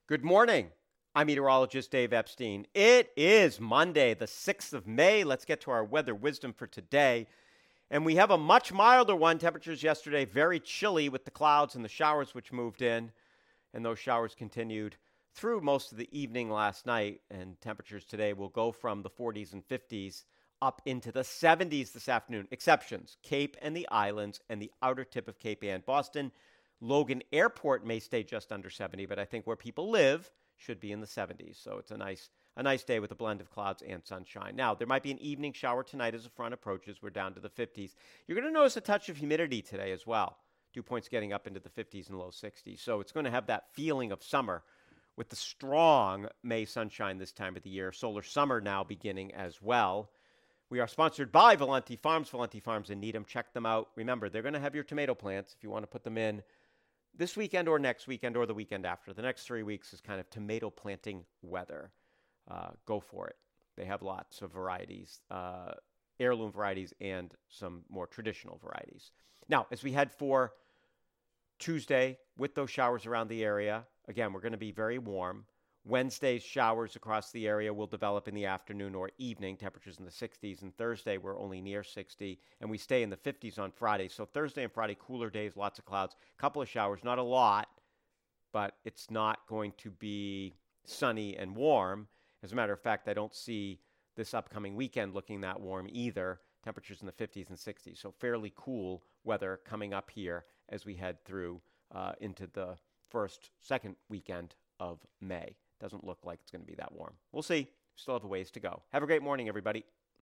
Good morning. I'm meteorologist Dave Epstein. It is Monday, the 6th of May. Let's get to our weather wisdom for today. And we have a much milder one. Temperatures yesterday very chilly with the clouds and the showers which moved in. And those showers continued through most of the evening last night. And temperatures today will go from the 40s and 50s up into the 70s this afternoon. Exceptions, Cape and the Islands and the outer tip of Cape Ann. Boston Logan Airport may stay just under 70, but I think where people live should be in the 70s. So it's a nice day with a blend of clouds and sunshine. Now, there might be an evening shower tonight as the front approaches. We're down to the 50s. You're going to notice a touch of humidity today as well. Dew points getting up into the 50s and low 60s. So it's going to have that feeling of summer with the strong May sunshine this time of the year. Solar summer now beginning as well. We are sponsored by Valenti Farms in Needham. Check them out. Remember, they're going to have your tomato plants if you want to put them in this weekend or next weekend or the weekend after. The next 3 weeks is kind of tomato planting weather. Go for it. They have lots of varieties, heirloom varieties and some more traditional varieties. Now, as we head for Tuesday with those showers around the area, again, we're going to be very warm. Wednesday's showers across the area will develop in the afternoon or evening, temperatures in the 60s. And Thursday, we're only near 60, and we stay in the 50s on Friday. So Thursday and Friday, cooler days, lots of clouds, a couple of showers, not a lot, but it's not going to be sunny and warm. As a matter of fact, I don't see this upcoming weekend looking that warm either. Temperatures in the 50s and 60s. So fairly cool weather coming up here as we head through into the second weekend of May. Doesn't look like it's going to be that warm. We'll see. Still have a ways to go. Have a great morning, everybody.